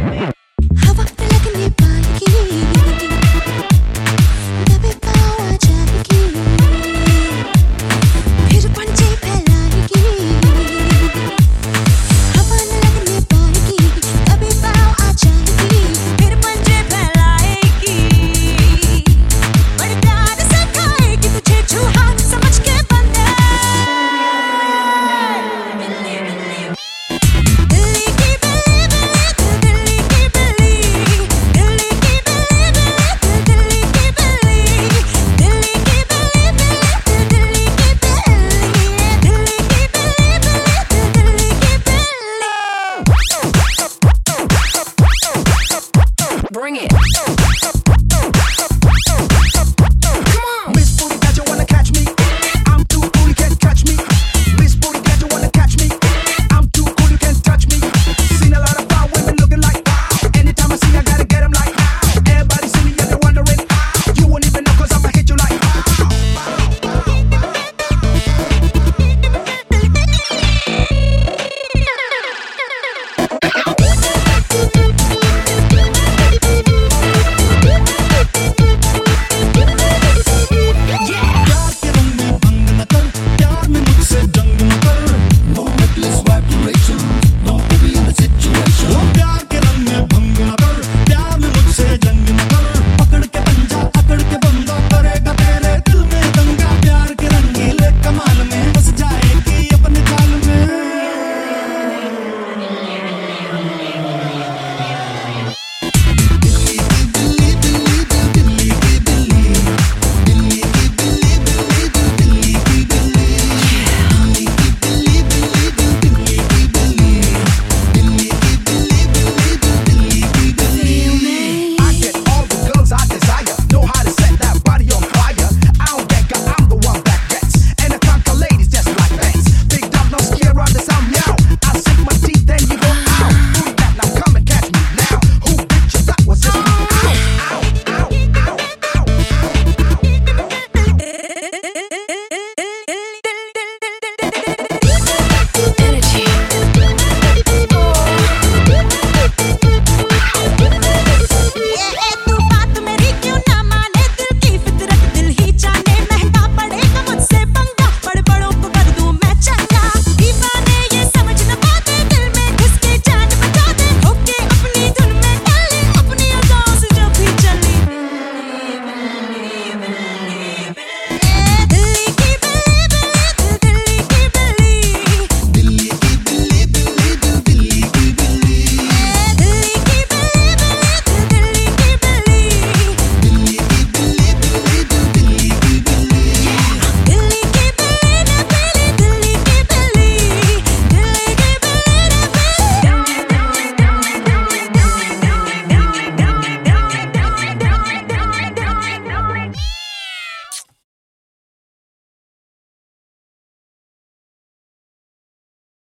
हवा पे लगने पाएगी, दबे पाँव आ जाएगी, फिर पंजे फैलाएगी। हवा न लगने पाएगी, दबे पाँव आ जाएगी, फिर पंजे फैलाएगी। बड़े प्यार से खाएगी तुझे चूहा समझ के बंदे। दिल्ली की दिल्ली की दिल्ली की दिल्ली की दिल्ली की Bring it. Come on. Miss Booty Cat, you wanna catch me? I'm too cool, you can't catch me. Miss Booty Cat, you wanna catch me? I'm too cool, you can't touch me. Seen a lot of fine women looking like wow. Anytime I see, I gotta get 'em like wow. Everybody see me and they're wondering how. You won't even know 'cause I'ma hit you like wow.